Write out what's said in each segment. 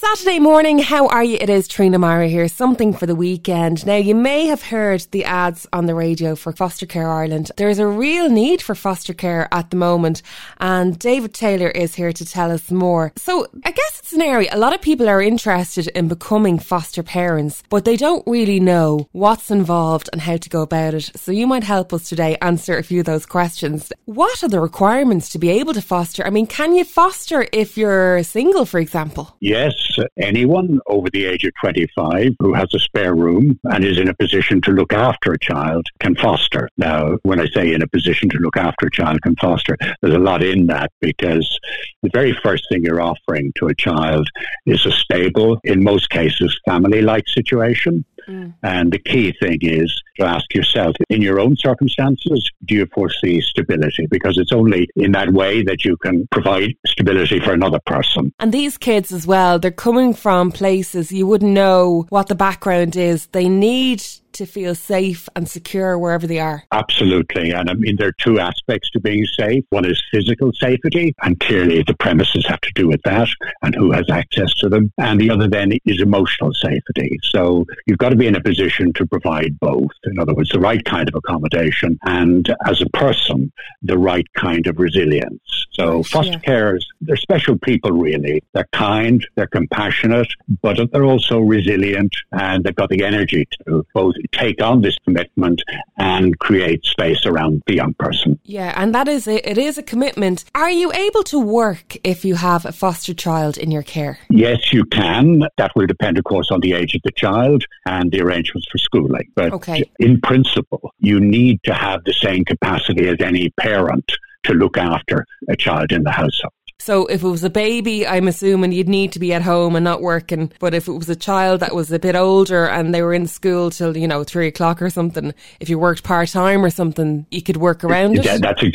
Saturday morning, how are you? It is Trina Mara here, something for the weekend. Now, you may have heard the ads on the radio for Foster Care Ireland. There's a real need for foster care at the moment, and David Taylor is here to tell us more. So, I guess it's an area, a lot of people are interested in becoming foster parents, but they don't really know what's involved and how to go about it. So you might help us today answer a few of those questions. What are the requirements to be able to foster? I mean, can you foster if you're single, for example? Yes, anyone over the age of 25 who has a spare room and is in a position to look after a child can foster. Now, when I say in a position to look after a child can foster, there's a lot in that, because the very first thing you're offering to a child is a stable, in most cases, family-like situation. And the key thing is to ask yourself, in your own circumstances, do you foresee stability? Because it's only in that way that you can provide stability for another person. And these kids as well, they're coming from places you wouldn't know what the background is. They need to feel safe and secure wherever they are. Absolutely. And I mean, there are two aspects to being safe. One is physical safety, and clearly the premises have to do with that and who has access to them. And the other then is emotional safety. So you've got to be in a position to provide both. In other words, the right kind of accommodation and, as a person, the right kind of resilience. So foster carers, they're special people, really. They're kind, they're compassionate, but they're also resilient, and they've got the energy to both take on this commitment and create space around the young person. Yeah, and it is a commitment. Are you able to work if you have a foster child in your care? Yes, you can. That will depend, of course, on the age of the child and the arrangements for schooling. But in principle, you need to have the same capacity as any parent to look after a child in the household. So if it was a baby, I'm assuming you'd need to be at home and not working. But if it was a child that was a bit older and they were in school till, 3 o'clock or something, if you worked part-time or something, you could work around it? That's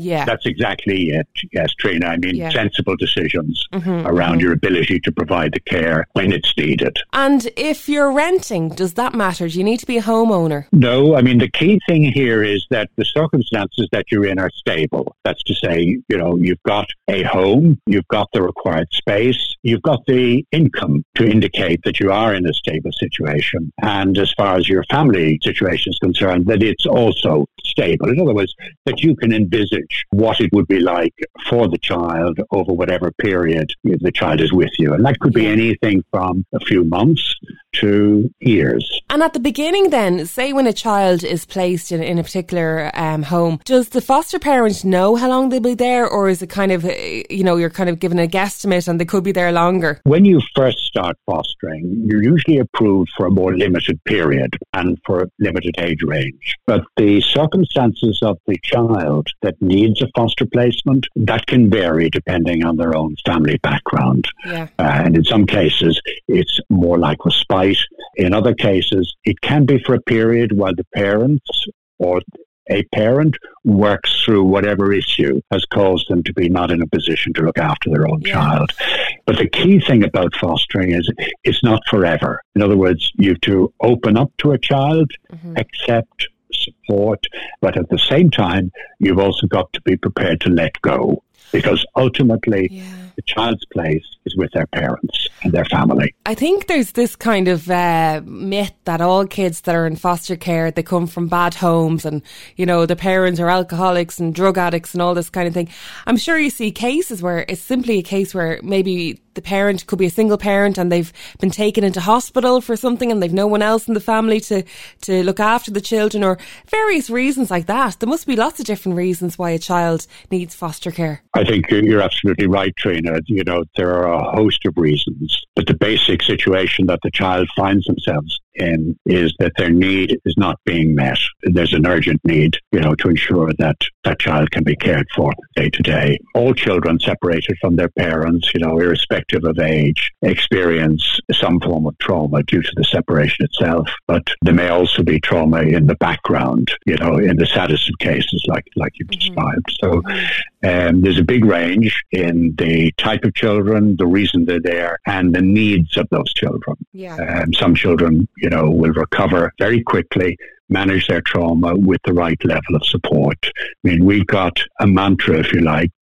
exactly it. Yes, Trina. I mean, sensible decisions around your ability to provide the care when it's needed. And if you're renting, does that matter? Do you need to be a homeowner? No. I mean, the key thing here is that the circumstances that you're in are stable. That's to say, you've got a home, you've got the required space, you've got the income to indicate that you are in a stable situation. And as far as your family situation is concerned, that it's also stable. In other words, that you can envisage what it would be like for the child over whatever period the child is with you. And that could be anything from a few months to years. And at the beginning then, say when a child is placed in a particular home, does the foster parent know how long they'll be there, or is it kind of, you're kind of given a guesstimate and they could be there longer? When you first start fostering, you're usually approved for a more limited period and for a limited age range. But the circumstances of the child that needs a foster placement, that can vary depending on their own family background. And in some cases, it's more like respite. In other cases, it can be for a period while the parents or a parent works through whatever issue has caused them to be not in a position to look after their own child. But the key thing about fostering is it's not forever. In other words, you have to open up to a child, accept, support, but at the same time, you've also got to be prepared to let go. Because ultimately, the child's place is with their parents and their family. I think there's this kind of myth that all kids that are in foster care, they come from bad homes and, the parents are alcoholics and drug addicts and all this kind of thing. I'm sure you see cases where it's simply a case where maybe the parent could be a single parent and they've been taken into hospital for something and they've no one else in the family to look after the children, or various reasons like that. There must be lots of different reasons why a child needs foster care. I think you're absolutely right, Trina. There are a host of reasons, but the basic situation that the child finds themselves in is that their need is not being met. There's an urgent need, to ensure that that child can be cared for day to day. All children separated from their parents, irrespective of age, experience some form of trauma due to the separation itself. But there may also be trauma in the background, in the saddest of cases, like you've described. So there's a big range in the type of children, the reason they're there, and the needs of those children. Some children, will recover very quickly, manage their trauma with the right level of support. I mean, we've got a mantra, if you like, that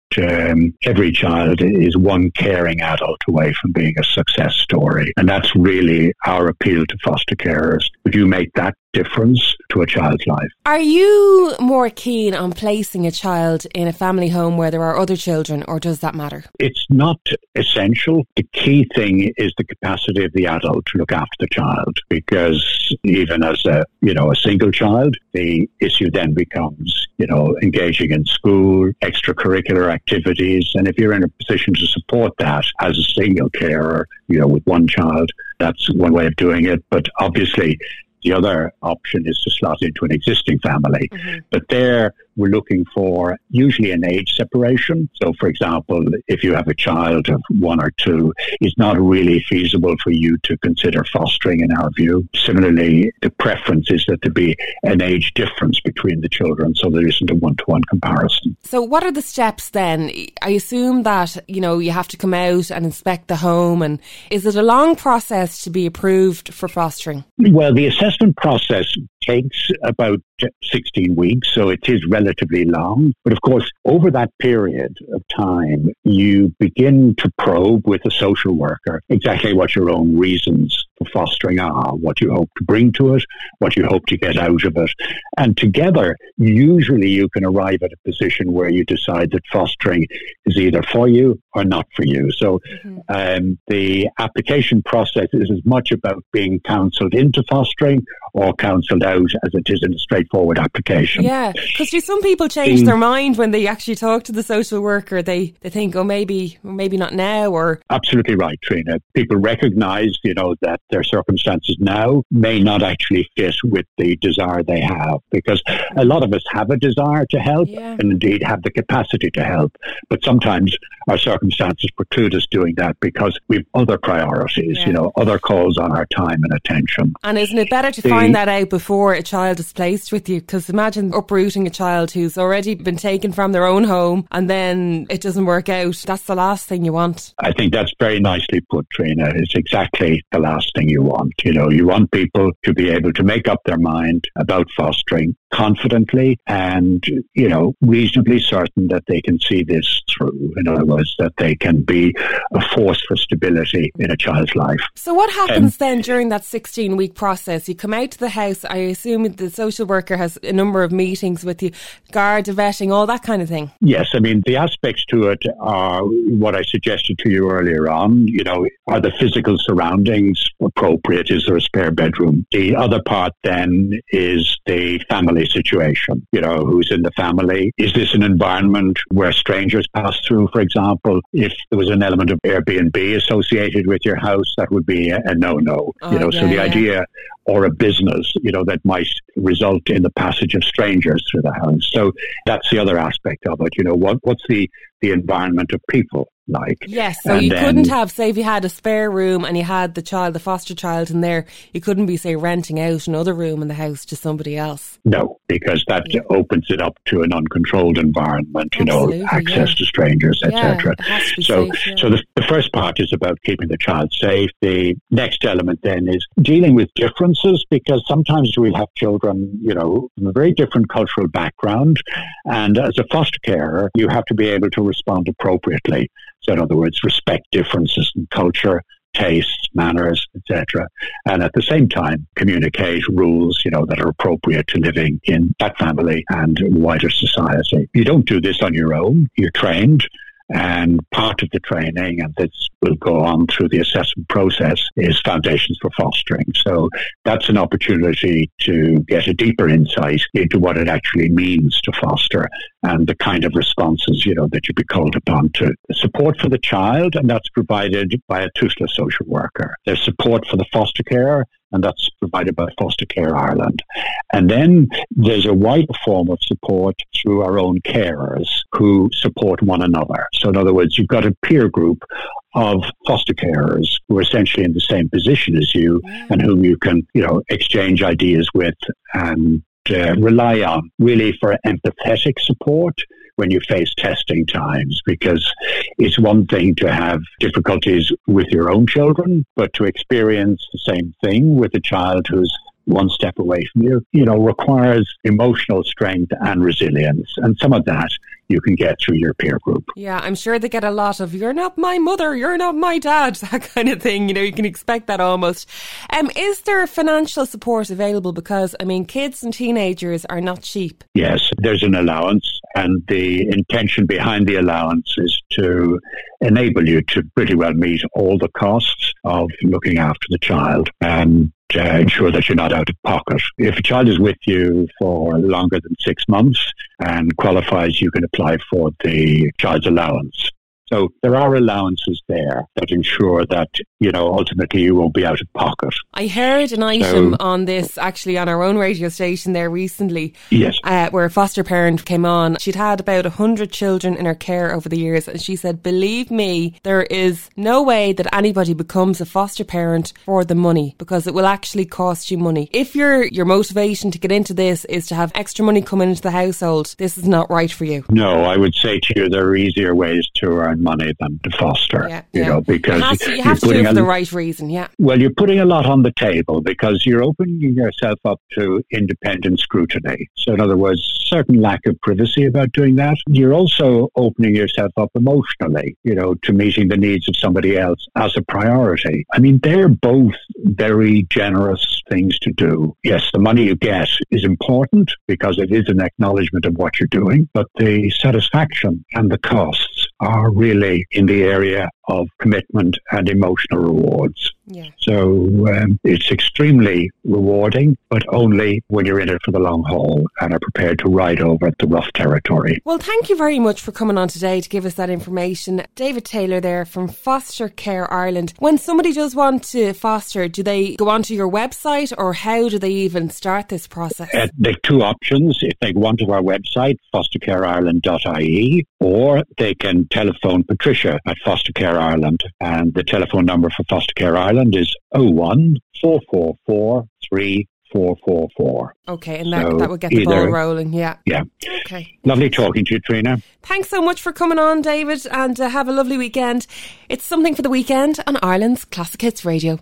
every child is one caring adult away from being a success story. And that's really our appeal to foster carers. Would you make that difference to a child's life? Are you more keen on placing a child in a family home where there are other children, or does that matter? It's not essential. The key thing is the capacity of the adult to look after the child, because even as a single child, the issue then becomes, engaging in school, extracurricular activities. And if you're in a position to support that as a single carer, with one child, that's one way of doing it. But obviously, the other option is to slot into an existing family. Mm-hmm. But there, we're looking for usually an age separation. So, for example, if you have a child of 1 or 2, it's not really feasible for you to consider fostering, in our view. Similarly, the preference is that there be an age difference between the children, so there isn't a one-to-one comparison. So what are the steps then? I assume that, you have to come out and inspect the home. And is it a long process to be approved for fostering? Well, the assessment process takes about 16 weeks, so it is relatively long. But of course, over that period of time, you begin to probe with a social worker exactly what your own reasons for fostering are, what you hope to bring to it, what you hope to get out of it. And together, usually you can arrive at a position where you decide that fostering is either for you or not for you. So the application process is as much about being counselled into fostering or counselled out as it is in a straightforward application. Yeah, because some people change their mind when they actually talk to the social worker. They think, maybe not now. Or Absolutely right, Trina. People recognise, that their circumstances now may not actually fit with the desire they have, because a lot of us have a desire to help and indeed have the capacity to help. But sometimes our circumstances preclude us doing that because we've other priorities, other calls on our time and attention. And isn't it better to find that out before a child is placed with you? Because imagine uprooting a child who's already been taken from their own home and then it doesn't work out. That's the last thing you want. I think that's very nicely put, Trina. It's exactly the last thing you want. You want people to be able to make up their mind about fostering confidently and, reasonably certain that they can see this through. In other words, that they can be a force for stability in a child's life. So what happens then during that 16-week process? You come out to the house. I assume the social worker has a number of meetings with you, guard, vetting, all that kind of thing. Yes, the aspects to it are what I suggested to you earlier on. Are the physical surroundings appropriate? Is there a spare bedroom? The other part then is the family situation. Who's in the family? Is this an environment where strangers pass through, for example? If there was an element of Airbnb associated with your house, that would be a no-no. So the idea, or a business, that might result in the passage of strangers through the house. So that's the other aspect of it. What's the environment of people like? Yes, so you couldn't have, say if you had a spare room and you had the foster child in there, you couldn't be, say, renting out another room in the house to somebody else. No, because that opens it up to an uncontrolled environment, access to strangers, etc. So the first part is about keeping the child safe. The next element then is dealing with differences, because sometimes we'll have children, from a very different cultural background. And as a foster carer, you have to be able to respond appropriately. So in other words, respect differences in culture, tastes, manners, etc. And at the same time, communicate rules, that are appropriate to living in that family and wider society. You don't do this on your own. You're trained. And part of the training, and this will go on through the assessment process, is Foundations for Fostering. So that's an opportunity to get a deeper insight into what it actually means to foster and the kind of responses, that you'd be called upon to. Support for the child, and that's provided by a TUSLA social worker. There's support for the foster carer, and that's provided by Foster Care Ireland. And then there's a wider form of support through our own carers who support one another. So in other words, you've got a peer group of foster carers who are essentially in the same position as you and whom you can, exchange ideas with and rely on really for empathetic support when you face testing times, because it's one thing to have difficulties with your own children, but to experience the same thing with a child who's one step away from you, requires emotional strength and resilience. And some of that you can get through your peer group. Yeah, I'm sure they get a lot of, you're not my mother, you're not my dad, that kind of thing. You can expect that almost. Is there financial support available? Because, kids and teenagers are not cheap. Yes, there's an allowance, and the intention behind the allowance is to enable you to pretty well meet all the costs of looking after the child and ensure that you're not out of pocket. If a child is with you for longer than 6 months and qualifies, you can apply for the child's allowance. So there are allowances there that ensure that, ultimately you won't be out of pocket. I heard an item on this actually on our own radio station there recently. Yes. Where a foster parent came on. She'd had about 100 children in her care over the years, and she said, believe me, there is no way that anybody becomes a foster parent for the money, because it will actually cost you money. If your motivation to get into this is to have extra money coming into the household, this is not right for you. No, I would say to you there are easier ways to earn money than to foster, because you have to do it for the right reason, Well, you're putting a lot on the table because you're opening yourself up to independent scrutiny. So in other words, certain lack of privacy about doing that. You're also opening yourself up emotionally, to meeting the needs of somebody else as a priority. They're both very generous things to do. Yes, the money you get is important because it is an acknowledgement of what you're doing, but the satisfaction and the costs are really in the area of commitment and emotional rewards. Yeah. So it's extremely rewarding, but only when you're in it for the long haul and are prepared to ride over the rough territory. Well, thank you very much for coming on today to give us that information. David Taylor there from Foster Care Ireland. When somebody does want to foster, do they go onto your website, or how do they even start this process? There are two options. If they go onto our website, fostercareireland.ie, or they can telephone Patricia at Foster Care Ireland, and the telephone number for Foster Care Ireland is 01 444 3444. Okay, and that would get the ball rolling, yeah. Yeah. Okay. Lovely talking to you, Trina. Thanks so much for coming on, David, and have a lovely weekend. It's Something for the Weekend on Ireland's Classic Hits Radio.